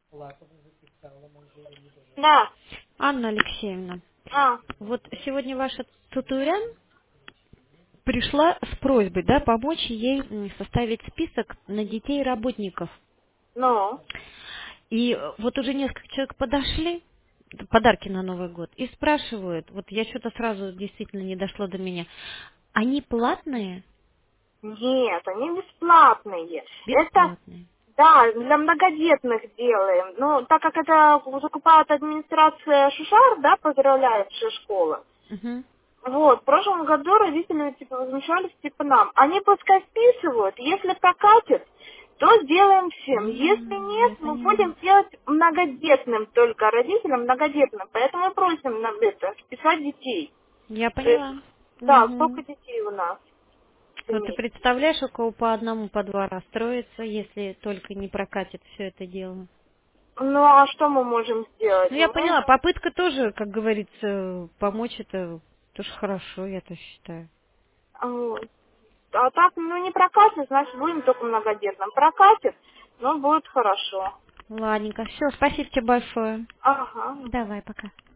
Да. Анна Алексеевна, А, вот сегодня ваша Тутурян пришла с просьбой, да, помочь ей составить список на детей работников. ну. И вот уже несколько человек подошли, подарки на Новый год, и спрашивают, вот я что-то сразу действительно не дошло до меня, они платные? Нет, они бесплатные. Это, Бесплатные. да, для многодетных делаем. Ну, так как это закупает администрация Шушар, да, поздравляющая школа. Угу. Вот, в прошлом году родители, типа, возмущались, типа, нам. Они пускай списывают, если прокатит, то сделаем всем. Если нет, Я мы поняла. будем делать многодетным только родителям, многодетным. Поэтому мы просим на это списать детей. Я То есть, поняла. да, Угу. сколько детей у нас в Вот ты семье. представляешь, у кого по одному, по два расстроится, если только не прокатит все это дело. Ну, а что мы можем сделать? Ну, я Мы поняла, можем... попытка тоже, как говорится, помочь это тоже хорошо, я тоже считаю. Вот. А так, ну, не прокатит, значит, будем только многодетным. Прокатит, ну, будет хорошо. Ладненько, все, спасибо тебе большое. Ага. Давай, пока.